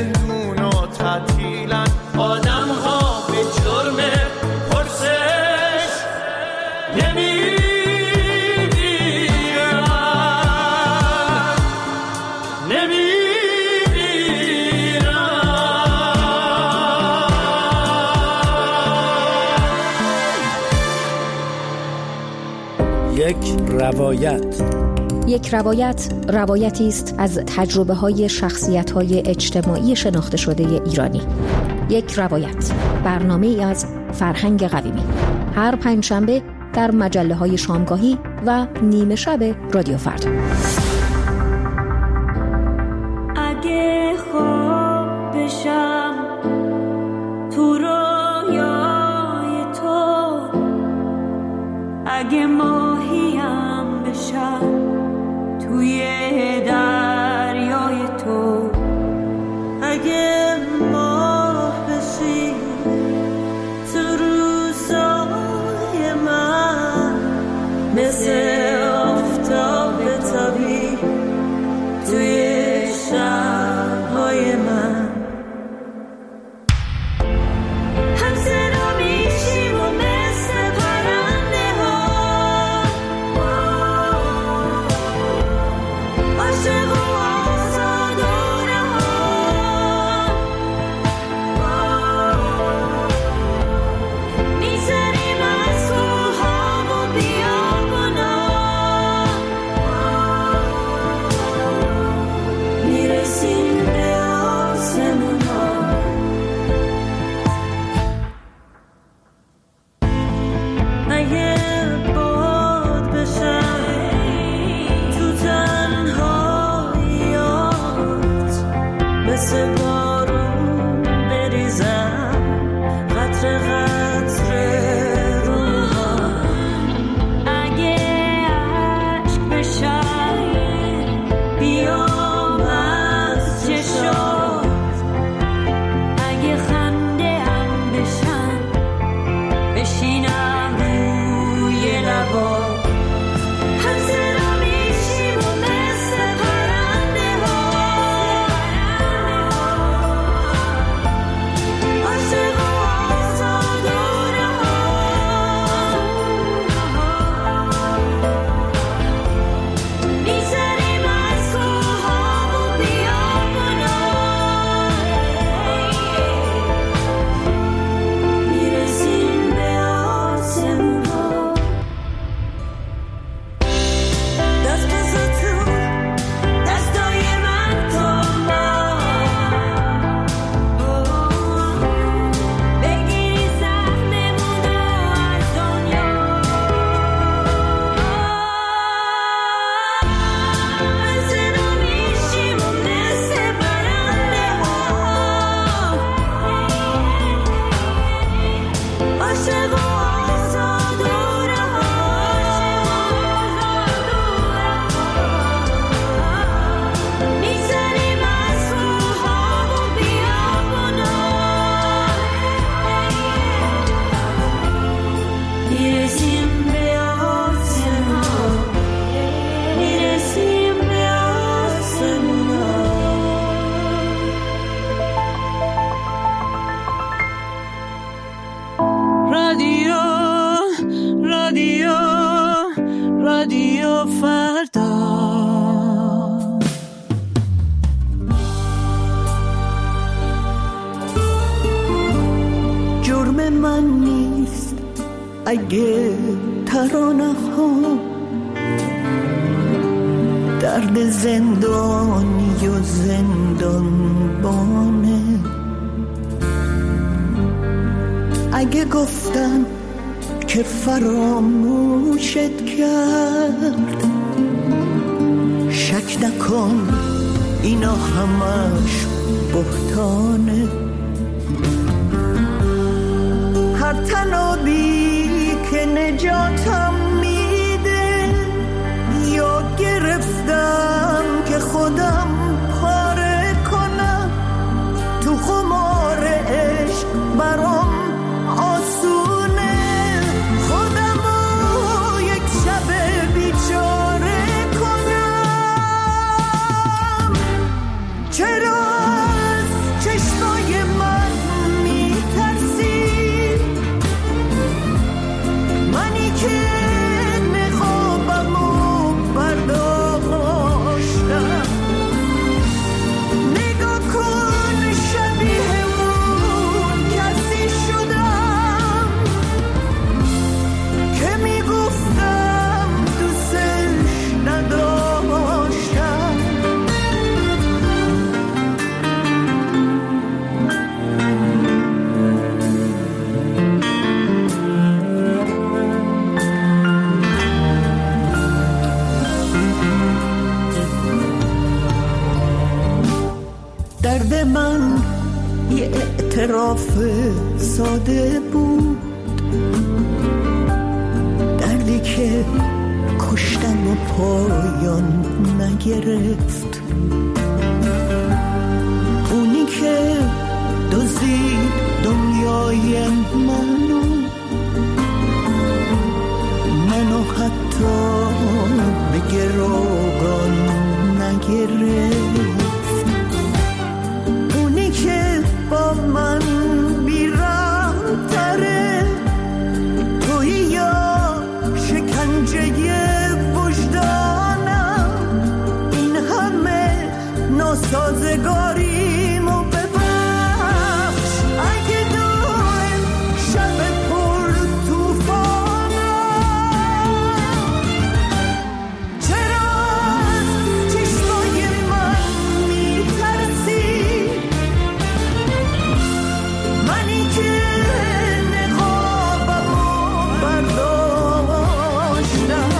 زندون و تعطیلن آدم ها به جرم پرسش یک روایت روایتی است از تجربه‌های شخصیت‌های اجتماعی شناخته شده ایرانی. یک روایت، برنامه‌ای از فرهنگ قویمی. هر پنجشنبه در مجله‌های شامگاهی و نیمه شب رادیو فردا. اگه خواب بشم تو رویای تو، اگه ماهیم بشم توی دریای تو، اگه ماه بشی تو روزای من، مثل آفتاب تابی توی شب‌های من. رادیو فردا. جرم من نیست اگه ترانه ها درد زندانی و زندانبانه، اگه گفتم که فراموشت کرد، شک نکن اینا همش بهتانه. هر تنابی که نجاتم میده یا گرفتم که خودم پاره کنم، تو خمار عشق برام آسونه خودمو یک شب بیچاره کنم. چرا از یه اعتراف ساده بود، دردی که کشتن و پایان نگرفت، اونی که دزدید دنیای منو حتی به گروگان نگرفت، اونی که با من بیرحم تره، توی یا شکنجه وجدانم، این همه ناسازگاریمو ببخش، اگه دارم شب پر توفانم، چرا از چشمای من میترسی، منی که نقابمو برداشتم،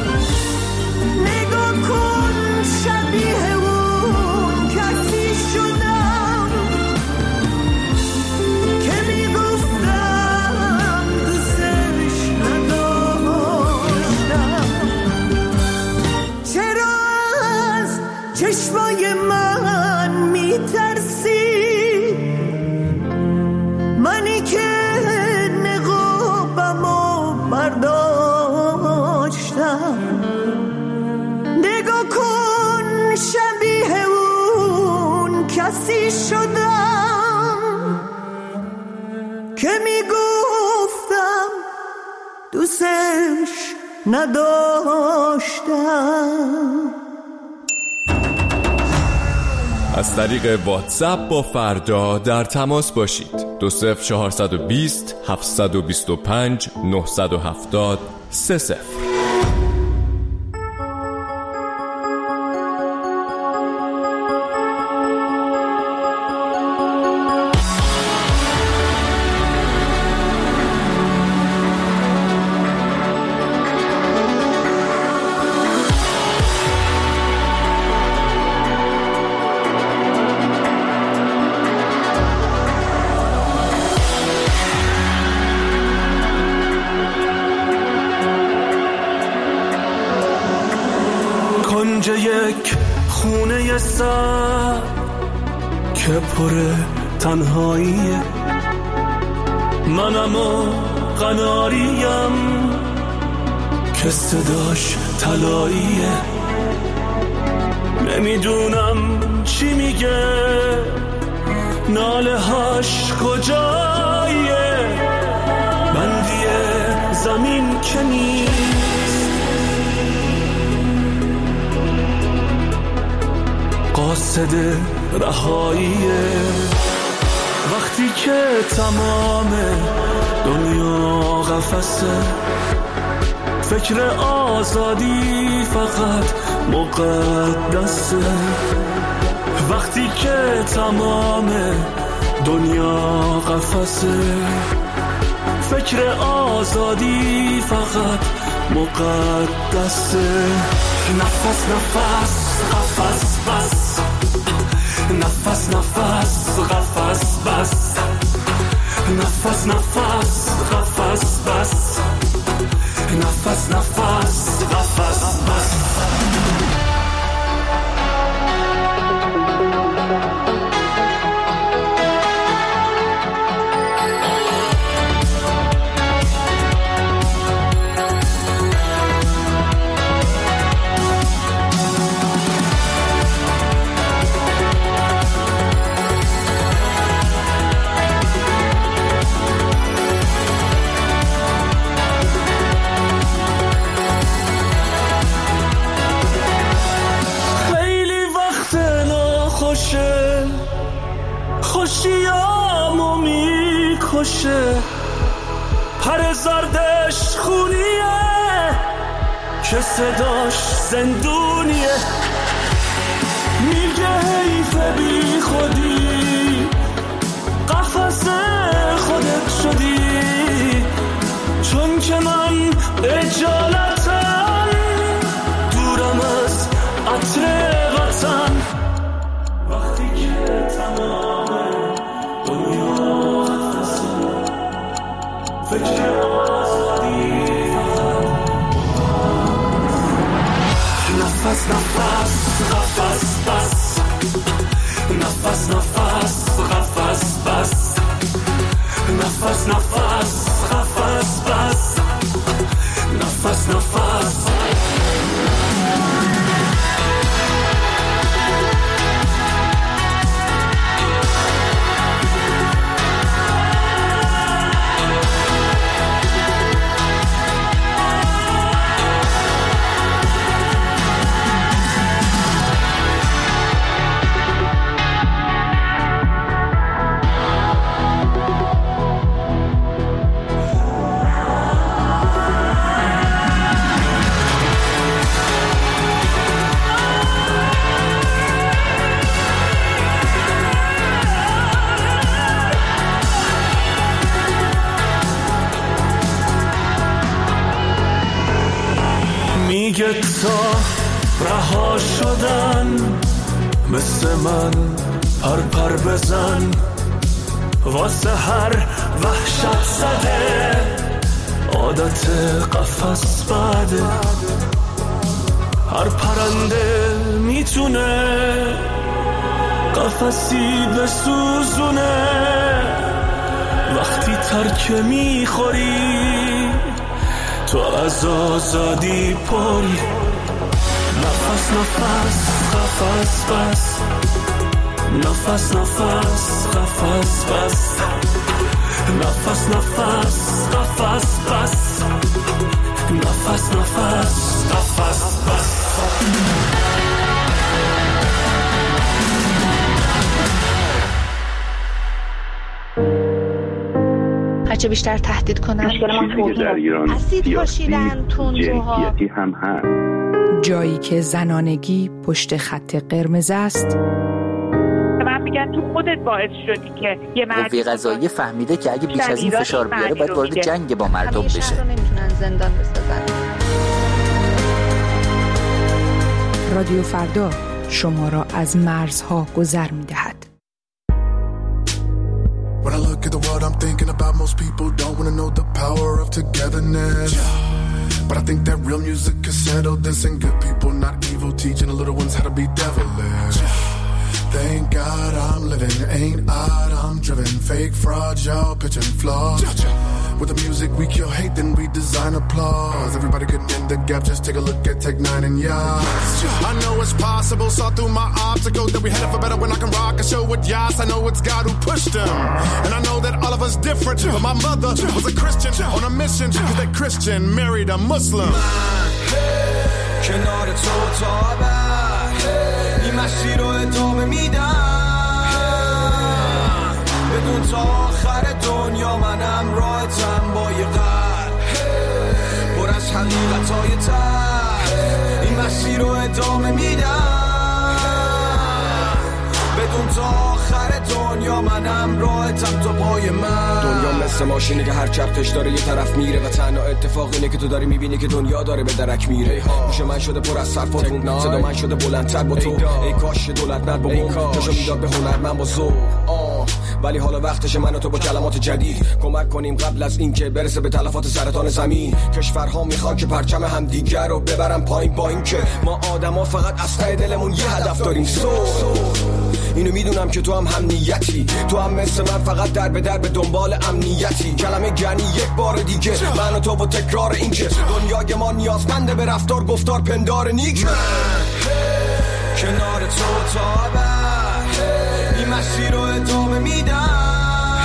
نگاه کن شبیه اون کسی شدم که میگفتم دوستش نداشتم، چرا از چشمای من میترسی، منی که نقابمو برداشتم، نگاه کن شبیه اون کسی شدم که میگفتم دوستش نداشتم. از طریق واتساپ با فردا در تماس باشید. 20420 725 970 30. کنج یک خونه سر که پر تنهاییه، منم و قناریم که صداش طلاییه، نمیدونم چی میگه، ناله هاش کجاییه، بندی زمین که نیست، قاصد رهاییه، وقتی که تمام دنیا قفسه، فکر آزادی فقط مقدسه، وقتی که تمام دنیا قفسه، فکر آزادی فقط مقدسه، نفس نفس قفس بس، نفس نفس قفس بس، نفس نفس قفس بس، نفس نفس قفس بس. خوشیامو میکشه، پر زردش خونیه که صداش زندونیه، میگه حیف بی خودی قفس خودت شدی، چون که من اجالتم دورم از عطر وطن، وقتی که تمام تا رها شدن، مثل من پر بزن، واسه هر وحشت زده عادت قفس بده. هر پرنده میتونه قفسی بسوزونه، وقتی ترکه میخوری تو از آزادی پری. نفس نفس قفس بس، نفس نفس قفس بس، نفس نفس قفس بس، نفس نفس قفس بس. هرچه بیشتر تهدید کنن چیزی در ایران اسید پاشیدن، تندروها، جنسیتی هم هست. جایی که زنانگی پشت خط قرمز است. من میگن تو خودت باعث شدی که یه قوه قضاییه فهمیده که اگه بیش از این فشار بیاره باید وارد جنگ با مردم بشه. شهر رو نمیتونن زندان بسازن. رادیو فردا شما را از مرزها گذر می‌دهد. When I look at the world, I'm thinking about most people don't want to know the power of togetherness. But I think that real music can settle this, and good people, not evil, teaching the little ones how to be devilish. Thank God I'm living, ain't odd, I'm driven. Fake fraud, y'all pitching flaws. With the music we kill hate, then we design applause. Everybody couldn't end the gap, just take a look at Tech 9 and Yas. I know it's possible, saw through my obstacles that we headed for better when I can rock a show with Yas. I know it's God who pushed them, and I know that all of us different. But my mother was a Christian on a mission, cause that Christian married a Muslim. کنار تو تا این مسیر رو ادامه میدم، بدون تا آخر دنیا منم راحتم با یه قلب پر از حقیقت‌های ته. این مسیر رو ادامه میدم، بدون تا آخر دنیا منم راحتم تا پای من. دنیا مثل ماشینی که هر چرخش داره یه طرف میره و تنها اتفاق اینه که تو داری میبینی که دنیا داره به درک میره. گوش من شده پر از صرفاتون، صدا من شده بلندتر با تو. ای کاش دولت ند با بوم جاشو میداد به هنرمند با ذوق. ولی حالا وقتش من و تو با کلمات جدید کمک کنیم قبل از این که برسه به تلفات سرطان زمین. کشورها میخوان که پرچم همدیگر رو ببرن پایین، با این که ما آدما فقط از ته دلمون یه هدف داریم. اینو میدونم که تو هم نیتی، تو هم مثل من فقط در به دنبال امنیتی. کلمه گنی یک بار دیگه من و تو با تکرار این که دنیای ما نیازمنده به رفتار گفتار پندار نیک. من کنار تو تا این مسیر رو ادامه میدم،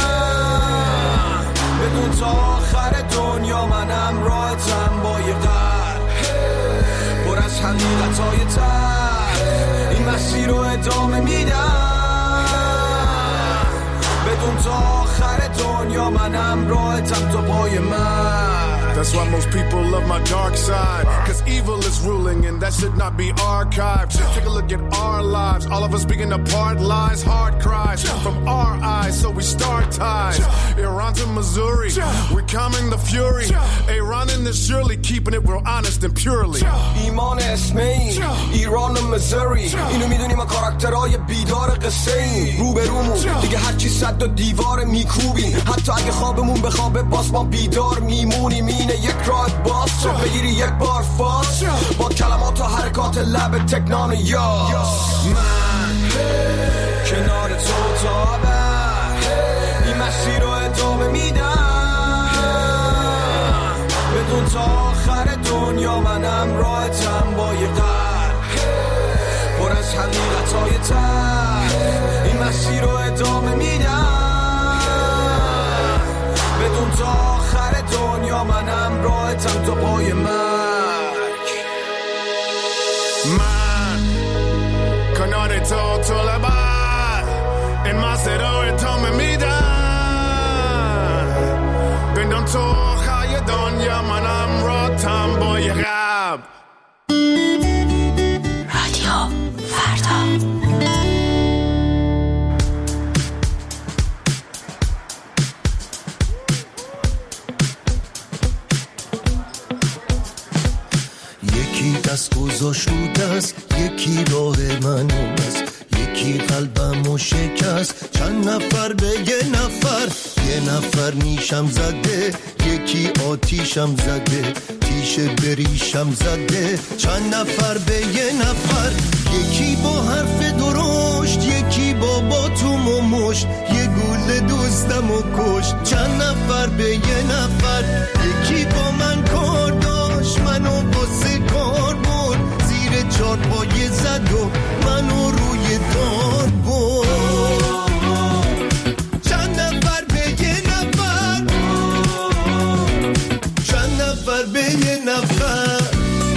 بدون تا آخر دنیا منم راحتم با یه قلب پر از حقیقت‌های ته. این مسیر رو ادامه میدم، بدون تا آخر دنیا منم راحتم تا پای من. That's why most people love my dark side, cause evil is ruling and that should not be archived. Take a look at our lives, all of us being apart, lies, hard cries from our eyes, so we start ties. Iran to Missouri, we're calming the fury. Iran in this surely keeping it real honest and purely. ایمان اسمین ایران و مزوری، اینو میدونیم ما کاراکترهای بیدار قصه این. روبرومون دیگه هرچی صد و دیوار میکوبیم، حتی اگه خوابمون به خوابه باز ما بیدار میمونیم. اینه یک راه باز تو بگیری یک بار فاز با کلمات و حرکات لب تکنان یاس. من کنار تو تا این مسیر رو ادامه میدم، بدون تا آخر دنیا منم راحتم با یه قلب پر از حقیقت‌های ته. این مسیر رو ادامه میدم، بدون تا آخر دنیا منم راحتم تا پای مرگ. من کنار تو لبد این مسیر رو ادامه میدم، بدون تو آخر دنیا منم راحتم با یه قلب. رادیو فردا. دست گذاشت رو دست، یکی راه من است، یکی قلبمو شکست. چند نفر به یه نفر نیشم زده، یکی آتیشم زده، تیشه بریشم زده. چند نفر به یه نفر، یکی با حرف درشت، یکی با باتوم و مشت، یه گل دوستمو کشت. چند نفر به یه نفر، یکی با من کار داشت، منو واسه کار برد، زیر چارپایه زد و منو روی دار برد. چند نفر به یه نفر، چند نفر به یه نفر.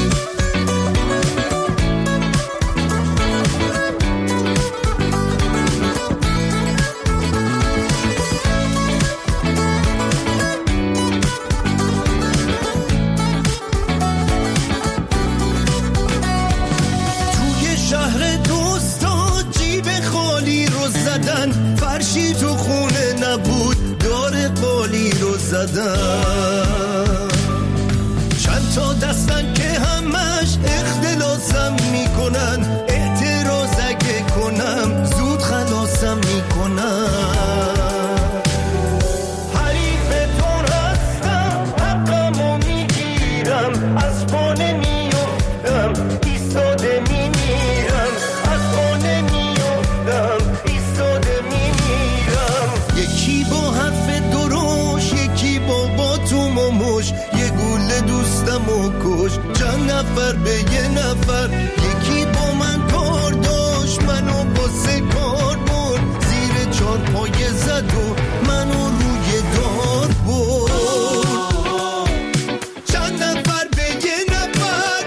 فرشی تو خونه نبود، دار قالی رو زدن. چند تا دستن که همش اختلاسم میکنن، اعتراض اگه کنم زود خلاصم میکنن. حریفتون هستم، حقمو میگیرم، از پا نمیافتم، ایستاده میمیرم، از پا نمیافتم، ایستاده میمیرم. یکی با حرف دروش، یکی با باتوم و مش، یه گوله دوستمو کش. چند نفر به یه نفر، یکی با من کار داشت، منو واسه کار برد، زیر چارپایه زد و منو روی دار برد. چند نفر به یه نفر،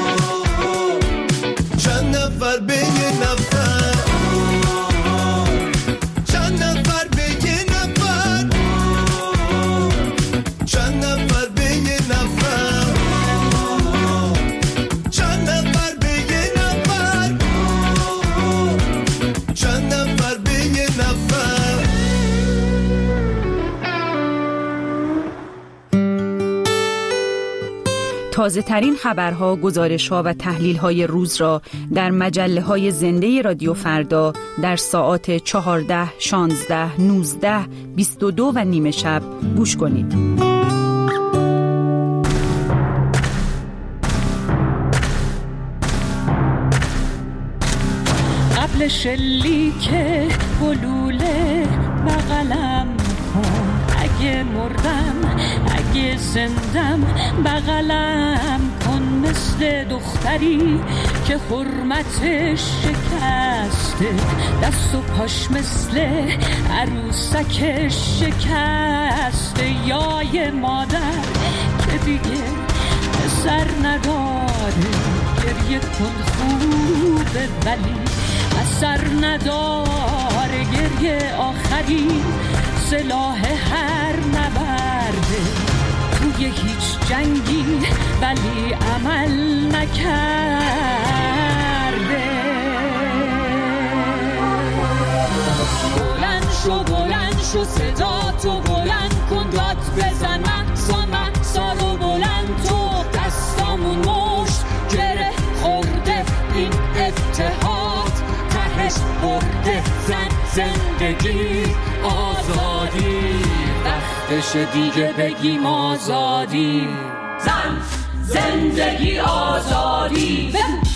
چند نفر به یه نفر، چند نفر به یه نفر، چند نفر به یه نفر، چند نفر به یه نفر، چند نفر به یه نفر. تازه ترین خبرها، گزارش‌ها و تحلیل‌های روز را در مجله‌های زنده رادیو فردا در ساعات 14، 16، 19، 22 و نیم شب گوش کنید. قبل شلیک گلوله بغلم کن، اگه مردم اگه زندم بغلم کن، مثل دختری که حرمتش شکسته، دست و پاش مثل عروسکش شکسته. یا یه مادر که دیگه پسر نداره، گریه کن خوبه ولی اثر نداره. گریه آخری سلاح هر نبرده، توی هیچ جنگی ولی عمل نکرده. بلند شو صدا تو بلند کن، داد بزن مقصا رو بلند تو. دستامون مشت گره خورده، این اتحاد تهش برده. زندگی آزادی، وقتش دیگه بگیم آزادی. زندگی آزادی،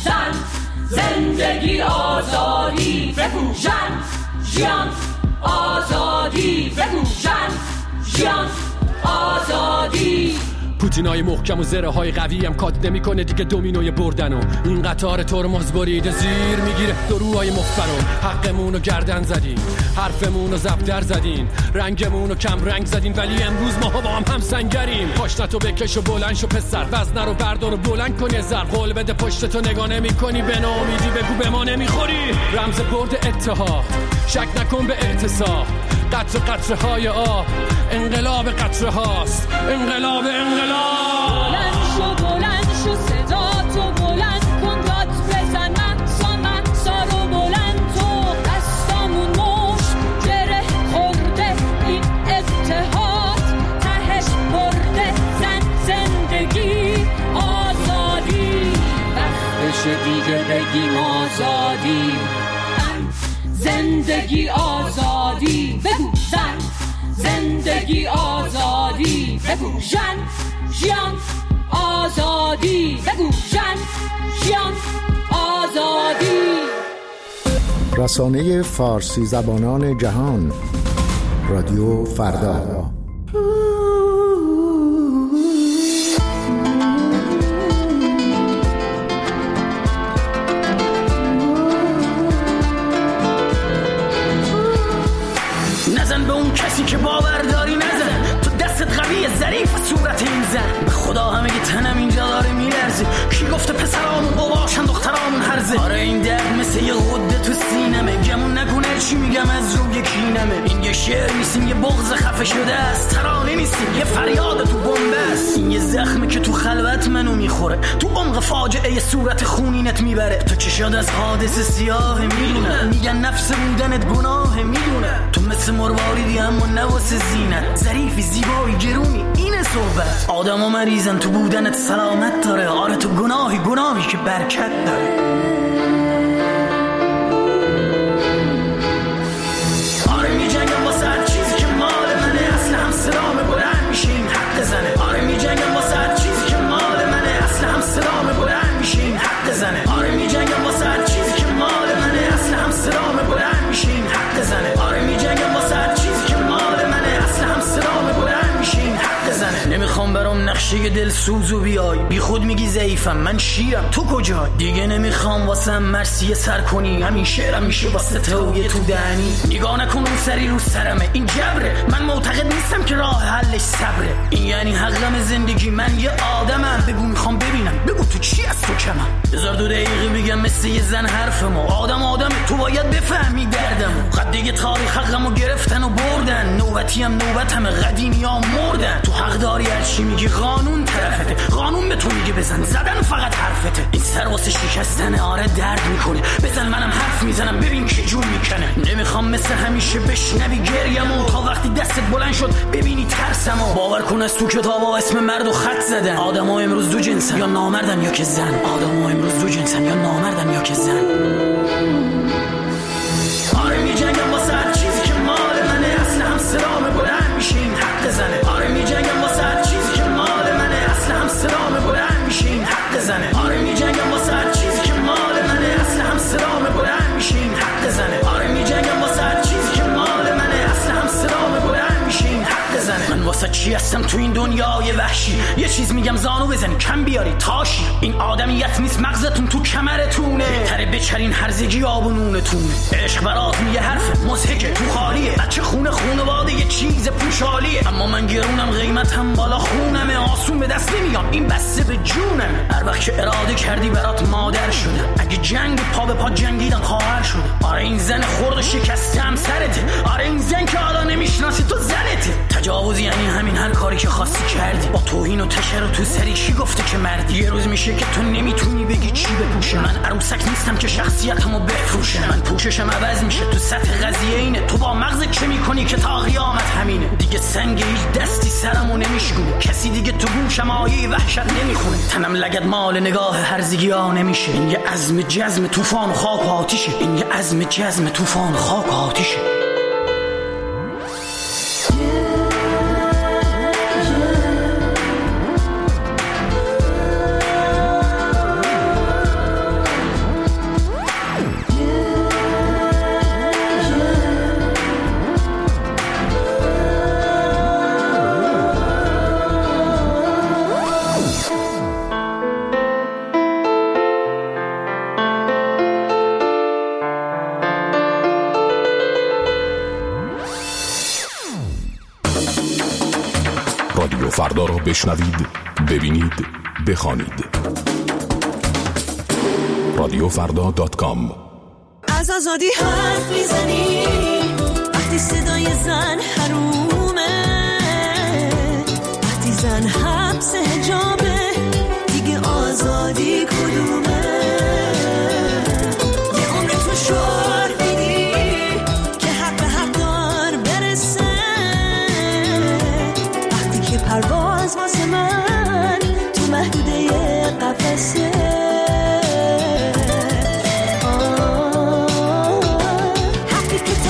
زندگی آزادی. جان آزادی، جان آزادی. پوتینای محکم و زره های قوی هم کات نمی کنه دیگه دومینوی بردن، و این قطار ترمز بریده زیر میگیره دروهای مخفرو. حقمون رو گردن زدین، حرفمون رو زبدر زدین، رنگمون رو کم رنگ زدین، ولی امروز ماها با هم سنگریم. پاشنتو بکش و بلند شو پسر، وزنه رو بردار و بلند کن یه ذره. قول بده پشتتو نگاه نمی کنی، به ناامیدی بگو به ما نمیخوری. رمز برد اتحاد، شک نکن به اعتصاب. قطره های آب، انقلاب قطره هاست. انقلاب بلند شو صدا تو بلند کن، داد بزن مقصا رو بلند تو. دستامون مشت گره خورده، این اتحاد تهش برده. زندگی آزادی، زندگی آزادی، بگو زن. زندگی آزادی، بگو ژن. ژیان آزادی، بگو ژن. ژیان آزادی. رسانه فارسی زبانان جهان، رادیو فردا. نزن به اون کسی که باور داری، نزن تو دستت قویه ظریف صورت این زن. به خدا همه تنم اینجا داره میلرزه. کی گفته پسرامون باباشن دخترامون هرزه؟ آره این درد مثل یه غده تو سینمه. گمون نکنه چی میگم از روی کینمه. این یه شعر نیستیم، یه بغض خفه شده است. ترانه نیستیم، یه فریاد تو بمب است. این یه زخمه که تو خلوت منو میخوره، تو عمق فاجعه صورت خونینت میبره. تو چشات از حادثه سیاه میدونه، میگن نفس بودنت گناه میدونه. تو مثل مرواریدی اما نواسه زینت، ظریفی زیبایی گرونی اینه صحبت. آدما مریضن تو بودنت سلامت داره. آره تو گناهی که برکت داره. آره میجنگم واسه هر چیزی که مال منه، اصل هم صدامه بلند میشه این حق زنه. آره میجنگم واسه هر چیزی که مال منه، اصل هم صدامه بلند میشه این حق زنه. آره میجنگم واسه هر چیزی که مال منه، اصل هم صدامه بلند میشه این حق زنه. آره میجنگم واسه هر چیزی که مال منه، اصل هم صدامه بلند میشه این حق زنه. نمیخوام برام نقشه دل سوزو بیای، بی خود میگی ضعیفم، من شیرم تو کجا؟ دیگه نمیخوام واسه مرسی سر کنی، همین شعرم میشه واسه توی تو دهنی. نگاه نکن اون سری رو سرمه، این جبره. من معتقد نیستم که راه حلش صبره. این یعنی حقم زندگی، من یه آدمم. بگو میخوام ببینم، بگو تو چی از تو کمم. بذار 2 دقیقه بگم مثل یه زن حرفمو. آدمه تو باید بفهمی دردمو. قد دیگه تاریخ حقمو گرفتن و بردن. نوبتی هم نوبتم، قدیمی ها مردن. تو حق داری هر چی میگی، قانون طرفته. قانون به تو میگه بزن، زدن فقط حرفته. این سر واسه شکستنه، آره درد میکنه. بزن منم حرف میزنم، ببین که جون میکنه. نمیخوام مثل همیشه بشنوی گریمو، تا وقتی دستت بلند شد ببینی ترسمو. باور کن از تو کتابا اسم مرد و خط زدن. آدما امروز دو جنسن، یا نامردن یا که زن. آدما امروز دو جنسن، یا نامردن یا که زن. آره میجنگم واسه هر چیزی که مال منه، اصل هم صدامه بلند میشه این حق زنه. آره میجنگم واسه هر چیزی که مال منه، اصل هم صدامه بلند میشه این حق زنه. آره میجنگم واسه هر چیزی که مال منه، اصل هم صدامه بلند میشه این حق زنه. آره میجنگم واسه هر چیزی که مال منه، اصل هم صدامه بلند میشه این حق زنه. من واسه چی هستم تو این دنیای وحشی؟ یه چیز میگم زانو بزنی کم بیاری تاشی. این آدمیت نیست، مغزتون تو کمرتونه. بهتره بچرین هرزگی آب و نونتونه. عشق برات میگه حرف مضحکه تو خالیه. بچه خونواده یه چیز پوشالیه. اما من گرونم، قیمتم بالا خونمه. آسون به دست نمیام، این بسته به جونمه. هر وقت که اراده کردی برات مادر شده. اگه جنگ پا به پا جنگیدن خواهر شده. آره این زن خورد و شکستم سرته. آره این زن که حالا نمیشناسی تو زنته. تجاوز یعنی همین هر کاری که خواستی کردی. با توهین و تشر و تو سری چی گفته که مردی؟ یه روز میشه که تو نمیتونی بگی چی بپوشه. من عروسک نیستم که شخصیتمو بفروشه. من پوششم عوض میشه، تو سطح قضیه اینه. تو با مغزت چه میکنی که تا قیامت همینه. دیگه سنگ هیچ دستی سرمو نمیشکونه. کسی دیگه تو گوشم آیه وحشت نمیخونه. تنم لگد مال نگاه هرزگی ها نمیشه. این یه عزم جزم طوفان و خاک و آتیشه. این یه عزم جزم طوفان و خاک و آتیشه. رادیو فردا را بشنوید، ببینید، بخوانید. radiofrda.com. از آزادی حرف میزنی وقتی صدای زن حرومه، وقتی زن حبس حجابه، دیگه آزادی کدومه؟ یه عمر تو شعار میدی که حق به حق دار برسه، وقتی که پرواز واسه من تو محدوده قفسه. حقی که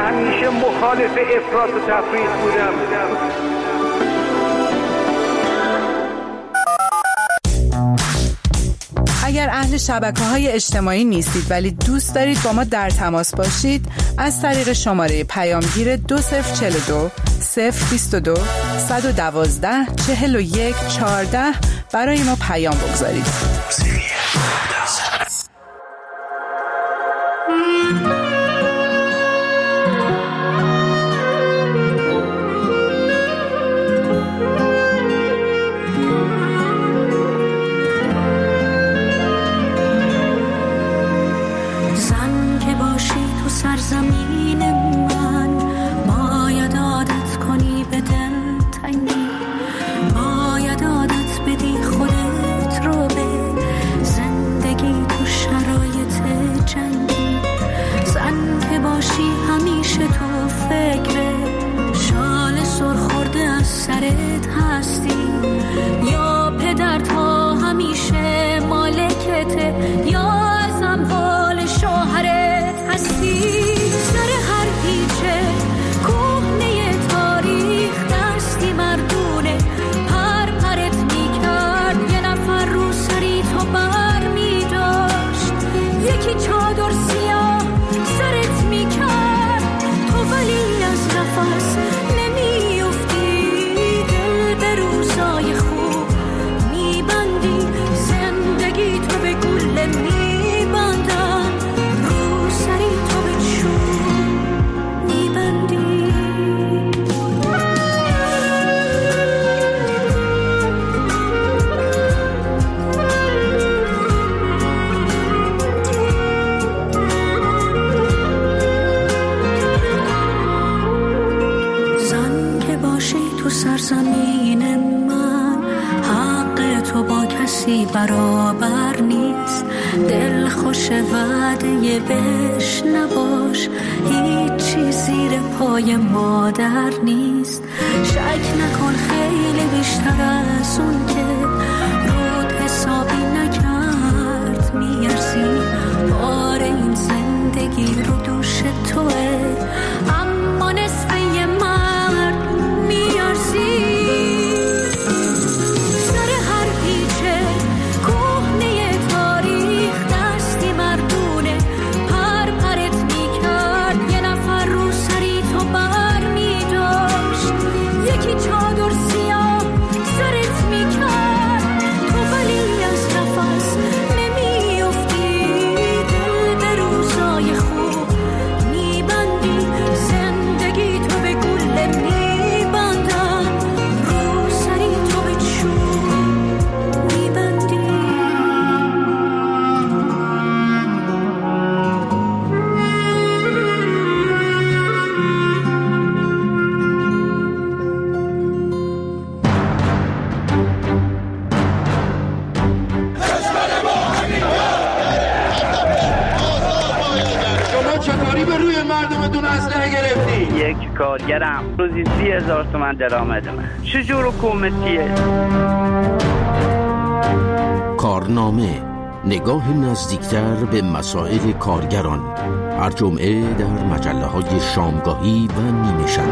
همیشه مخالف افراط و تفریط بودم. اگر اهل شبکه‌های اجتماعی نیستید ولی دوست دارید با ما در تماس باشید، از طریق شماره پیامگیر 2042 022 112 41 14 برای ما پیام بگذارید. برابر نیست، دل خوش وعده بهش نباش، هیچی زیر پای مادر نیست. شک نکن خیلی بیشتر از اون که رود حسابی نکرد میارزی، بار این زندگی رو دوش توه، اما نصف یه مرد میارزی. کارگرم روزی 30,000 تومان درآمدمه. چجور حکومتیه؟ کارنامه، نگاه نزدیکتر به مسائل کارگران، هر جمعه در مجله‌های شامگاهی و نیمه شب.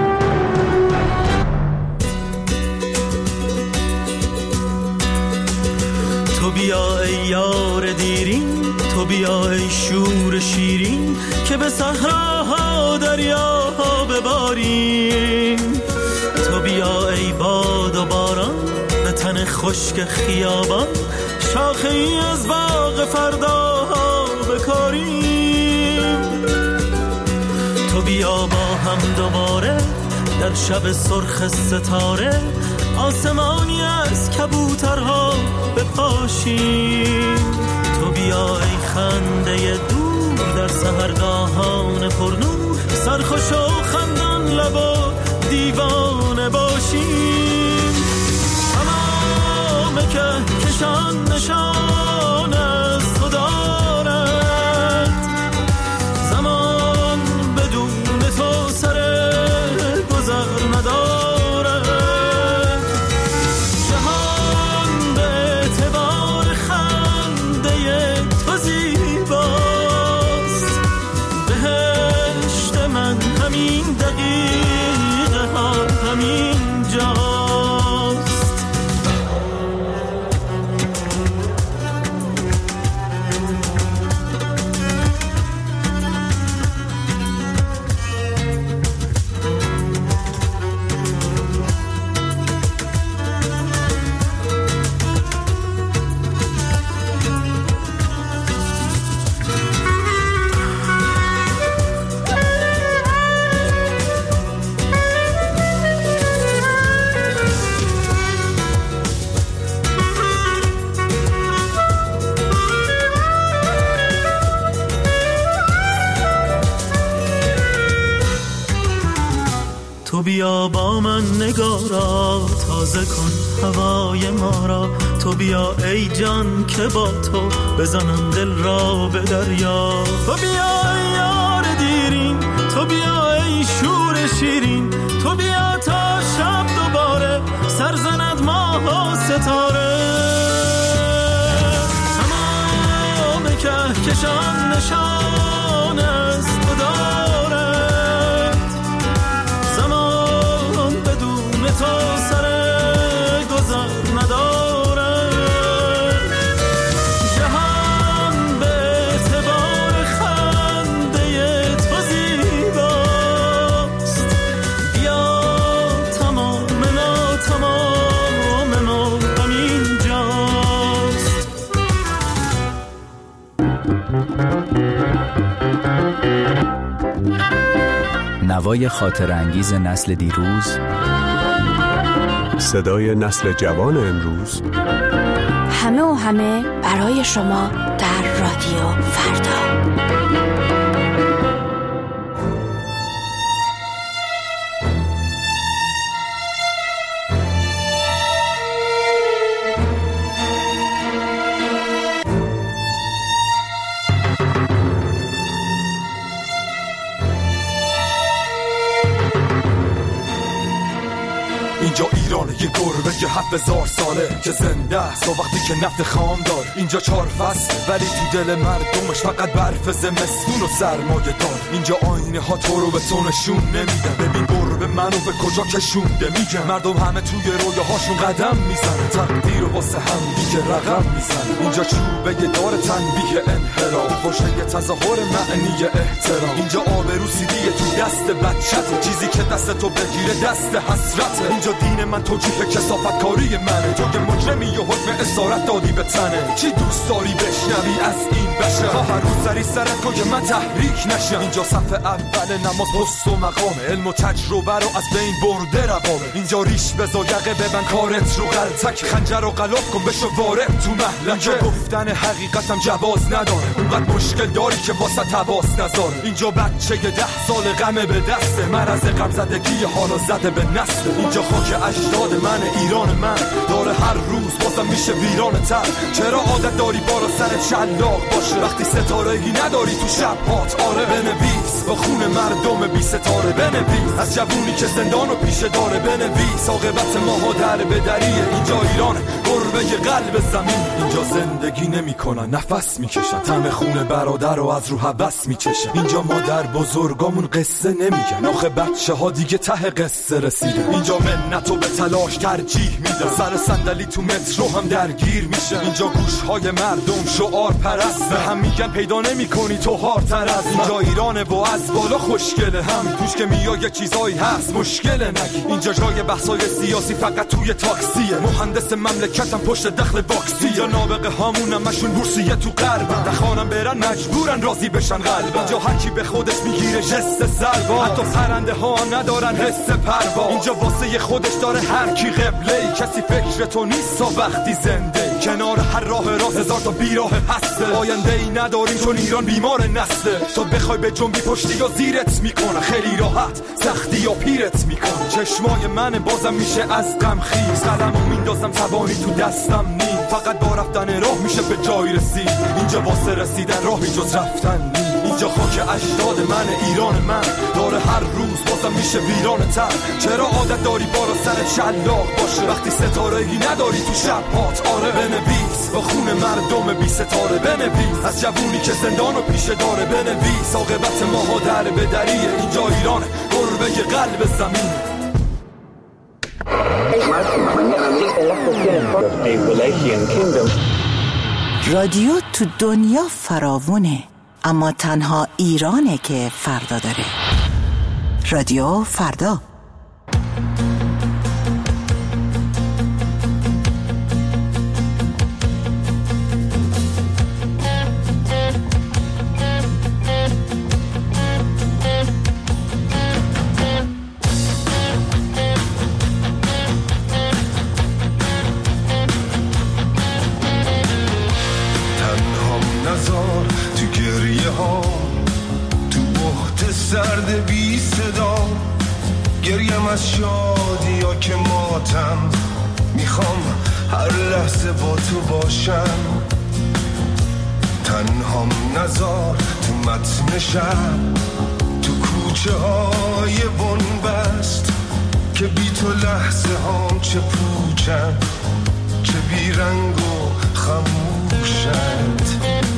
تو بیا ای یار دیرین، تو بیا ای شور شیرین، که به صحراها دریاها بباریم. تو بیا ای باد و باران، به تن خشک خیابان، شاخه ای از باغ فرداها بکاریم. تو بیا با هم دوباره در شب سرخ ستاره، آسمانی از کبوترها بپاشیم. تو بیا ای خنده دور در سحرگاهان پرنور، سرخوش و خندان لب و دیوانه باشیم. تمام که کشان نشان از تو دارد، زمان بدون تو سر گذر ندارد. جهان به اعتبار خنده تو زیباست، بهشت من همین بیا با من نگارا تازه کن هوای ما را، تو بیا ای جان که با تو بزنم دل را به دریا. تو بیا ای یار دیرین، تو بیا ای شور شیرین، تو بیا تا شب دوباره سر زند ماه و ستاره. تمام کهکشان نشان از تو دارد، زمان بدون تو سر گذر ندارد. جهان به اعتبار خنده تو زیباست، بیا تمام ناتمام ما همین جاست. نوای خاطر انگیز نسل دیروز، صدای نسل جوان امروز، همه و همه برای شما در رادیو فردا. اینجا ایرانه، یه گربه که 7000 ساله که زنده است و وقتی که نفت خام داره. اینجا 4 فصل ولی تو دل مردمش فقط برف زمستون و سرمایه دار. اینجا آینه ها تو رو به تو نشون نمیدن، ببین گربه منو به کجا کشونده. میگن مردم همه توی رویاهاشون قدم میزنن، تقدیر و واسه هم دیگه رقم میزنن. اینجا چوبه دار تنبیه انحراف، خوشه تظاهر معنی احترام. اینجا آبرو سیدیه تو دست بچته، چیزی که دست تو بگیره دست حسرته. اینجا دین من توجیه کثافت کاری منه، تو که مجرمی و حکم اسارت دادی به تنه. چی دوست داری بشنوی از این بشه؟ هر روز سری سرت کن که من تحریک نشم. اینجا صف اول نماز پست و مقامه، علم و تجربه رو از بین برده روامه. اینجا ریش بزا یقه ببن کارت رو غلطک، خنجر رو غلاف کن بشو وارد تو محلکه. اینجا گفتن حقیقتم جواز نداره، اونقدر مشکل داری که واسه تباس نذاره. اینجا بچه 10 سال غمه به دسته، مرض غم زدگی حالا زده به نسل. اینجا خاک اجداد من، ایران من داره هر روز بازم میشه ویران تر. چرا عادت داری بالا سر شلاق باشه وقتی ستاره‌ای نداری تو شب هات؟ آره بنویس با خون مردم بی ستاره، بنویس از جوونی که زندان و پیشه داره، بنویس عاقبت ماها در به دریه. اینجا ایران گربه قلب زمین، اینجا زندگی نمیکنن نفس میکشن، طعم خون برادر رو از رو حبس میچشن. اینجا مادر بزرگامون قصه نمیگن، آخه بچه ها دیگه ته قصه رسیدن. اینجا منتو به تلاش ترجیح میدن، سر صندلی تو مترو هم درگیر میشن. اینجا گوشهای مردم شعار پرست، به هم میگن پیدا نمیکنی تو هارتر از. اینجا ایرانه و از بالا خوشگله، هم توش که میای یه چیزایی هست مشکله نگی. اینجا جای بحثای سیاسی فقط توی تاکسیه، مهندس مملکتم پشت دخل واکسی. اینجا نابغه هامونم مشون بورسیه تو غربن، دخانم برن مجبورن راضی بشن قلبن. اینجا هر کی به خودش میگیره جست سربا، حتی پرنده ها هم ندارن حس پروا. اینجا واسه خودش داره هر کی قبله، کسی فکر تو نیست تا وقتی زنده. کنار هر راه راست 1000 تا بیراه هسته، آینده ای نداریم چون ایران بیمار نسته. تو بخوای به جنبی پشتی یا زیرت میکنه، خیلی راحت سختی یا پیرت میکنه. چشمای من بازم میشه از غم خیز، قلمو میندازم توانی تو دستم نیم. فقط با رفتن راه میشه به جای رسید، اینجا واسه رسیدن راهی جز رفتن نیم. اینجا خاک اجداد من، ایران من داره هر روز بازم میشه ویران تر. چرا عادت داری بالا سر شلاق باشه وقتی ستاره‌ای نداری تو شب هات؟ آره بنویس با خون مردم بی ستاره، بنویس از جوونی که زندان و پیشه داره، بنویس عاقبت ماها در به دریه. اینجا ایران گربه قلب زمین. رادیو تو دنیا فراوونه، اما تنها ایرانه که فردا داره. رادیو فردا. از شادی یا که ماتم، میخوام هر لحظه با تو باشم. تنهام نزار تو متن شب، تو کوچه های بنبست، که بی تو لحظه هام چه پوچن، چه بیرنگ و خموشند.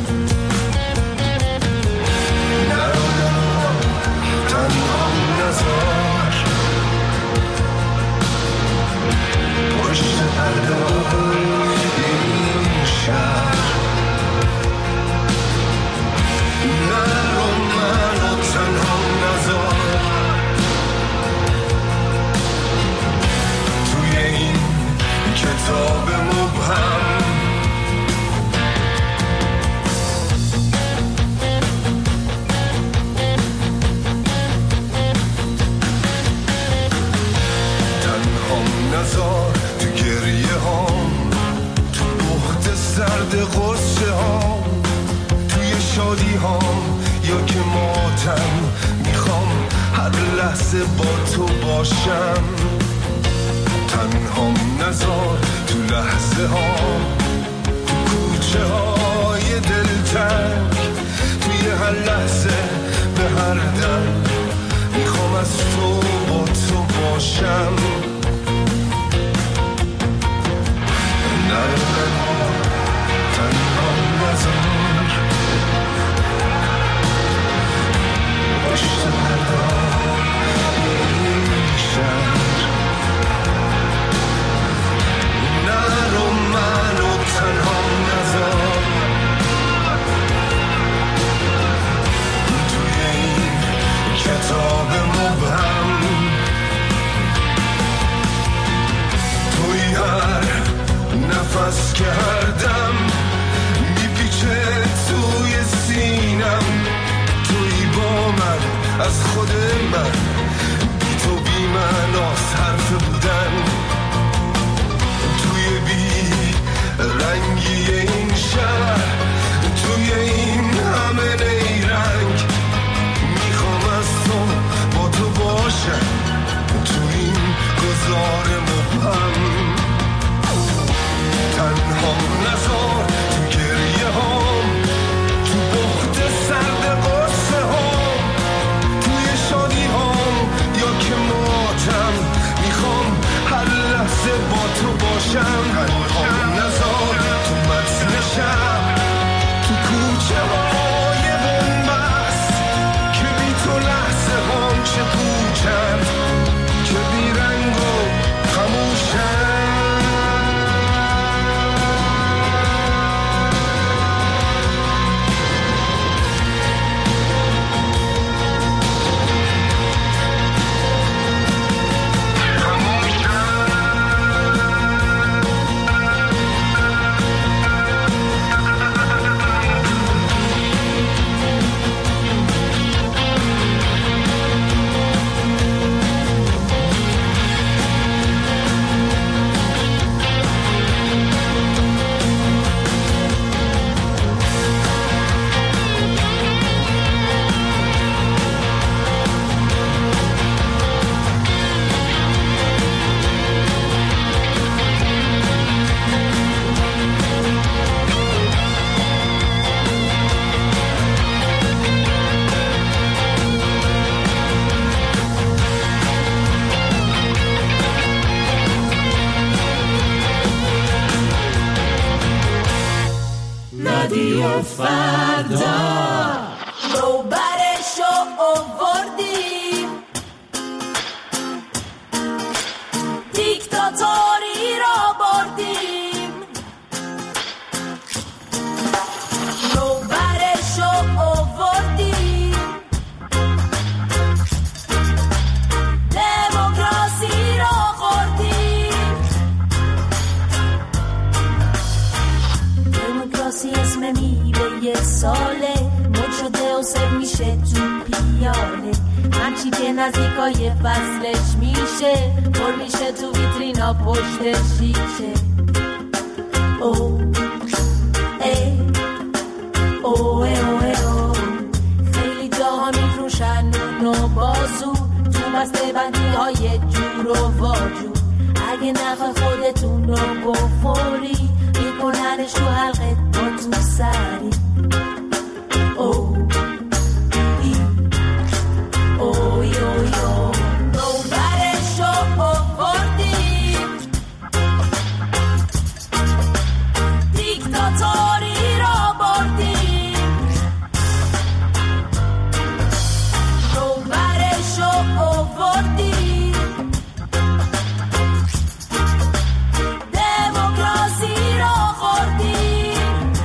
نرو تنهام نزار، پشت پرده این شهر. نرو منو تنهام نزار، توی این کتاب مبهم. نزار تو گریه هام، تو بحت سرد غصه هام، توی شادی هام یا که ماتم، میخوام هر لحظه با تو باشم. تنهام نزار تو لحظه هام، تو کوچه های دلتنگ، توی هر لحظه به هر دم، میخوام از تو با تو باشم. تنهام نزار، پشت پرده این شهر. نرو منو تنهام نزار، توی این کتاب مبهم. توی هر نفس که هر دم میپیچه توی سینم، توی با من از خود من، بی تو بی من از حرف بودن. توی بی رنگی این شهر، توی این همه نیرنگ، میخوام از تو با تو باشم، توی این گذار مبهم. تنهام نزار تو گریه هام، تو بحت سرد غصه هام، توی شادی هام یا که ماتم، میخوام هر لحظه با تو باشم. تنهام نزار تو متن شب، تو کوچه های بنبست، که بی تو لحظه هام چه پوچند، چه بیرنگ و خموشند. رادیو فردا رو برشو آوردیم، دیکتاتوری را بردیم. رو برشو آوردیم، دموکراسی را خوردیم. دموکراسی اسم میوه یه ساله، مد شده و سر میشه تو پیاله. هرچی که نزدیکای فصلش میشه، پر میشه تو ویترینا پشت شیشه. او ای او ای او ای او، خیلی جاها میفروشن نون و بازو، تو بسته بندی های جون و واجون. اگه نخوای خودتون رو بخوری میکننش تو حلقت با تو سری. اوی اوی اوی نوبرش رو آوردیم، دیکتاتوری را بردیم. نوبرش رو آوردیم، دموکراسی را خوردیم.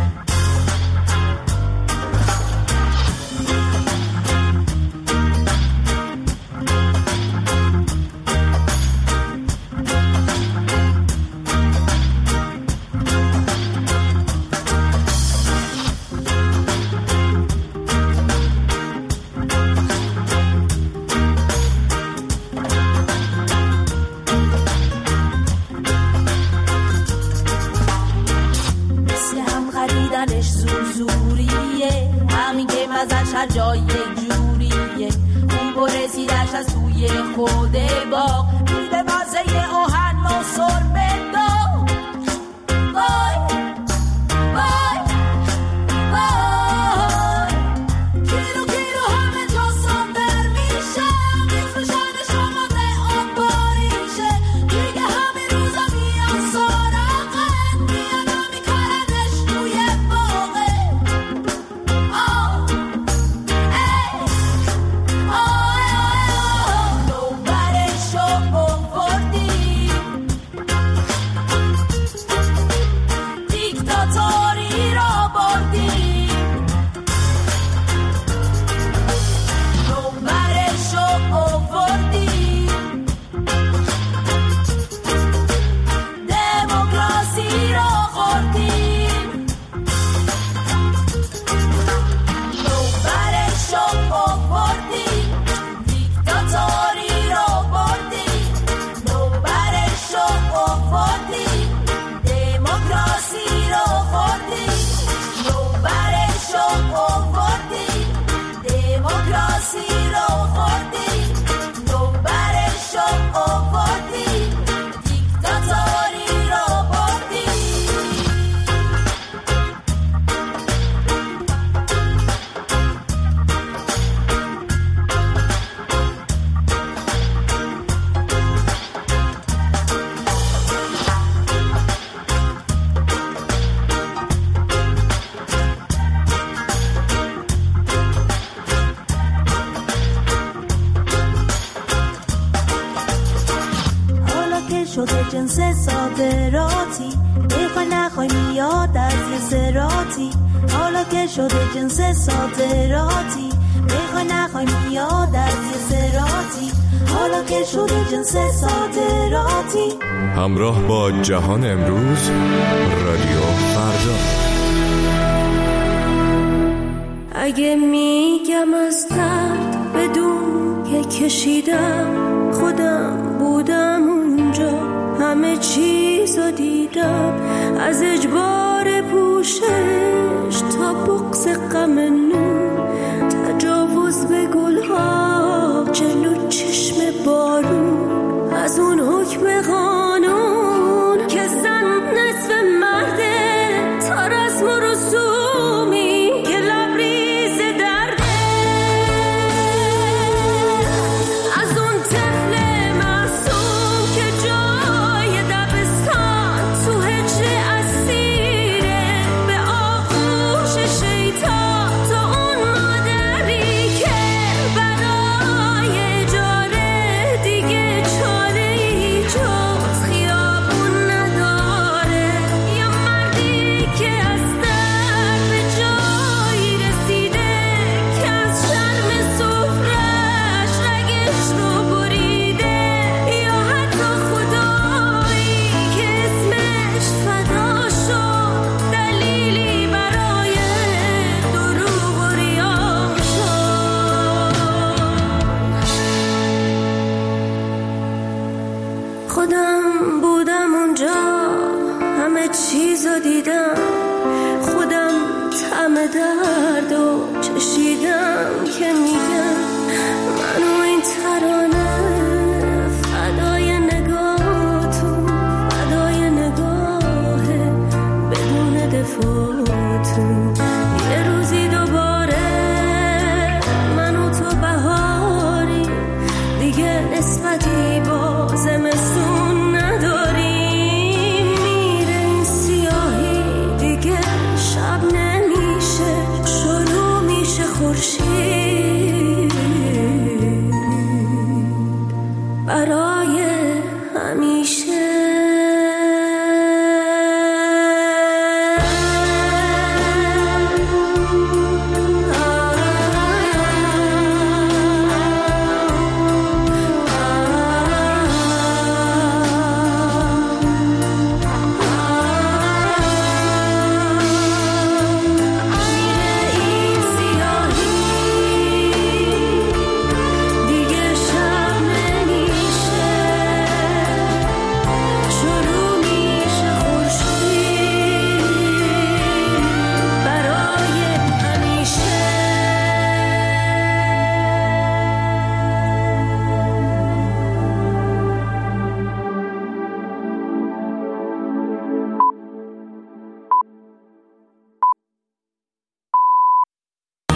هر جای جوریه خوب و رسیدش از توی خود باغ میده مزه آهن ما سر بدو. وای وای وای کیلو کیلو همه جا صادر میشم، میفروشن شما به آباریشه دیگه همین روزا میان سراغت، میان میکننش توی باغه. شده جنس صادراتی، بخوای نخوای میاد از یه سراتی. حالا که شده جنس صادراتی، بخوای نخوای میاد از یه سراتی. حالا که شده جنس صادراتی. همراه با جهان امروز، رادیو فردا. اگه میگم از درد بدون که کشیدم، خودم بودم اونجا، همه چیزو دیدم، از اجبار پوشش تا بغض غم نون، تجاوز به گلها جلو چشم بارون، از اون حکم قانون که زن نصف مرده، تا رسم و رسومی که لبریز درده، از اون طفل معصوم که جای دبستان تو هجر اسیره، به آغوش شیطان، تا اون مادری که برای اجاره دیگه چاره‌ای جز خیابون نداره، یا مردی که از درد به جایی رسیده که از شرم سفرش رگش رو بریده، یا حتی خدایی که اسمش فدا شد، دلیلی برای دروغ و ریا شد. خودم بودم اونجا، همه چیزو دیدم، خودم طعم دردو چشیدم که میگم من و این ترانه فدای خورشید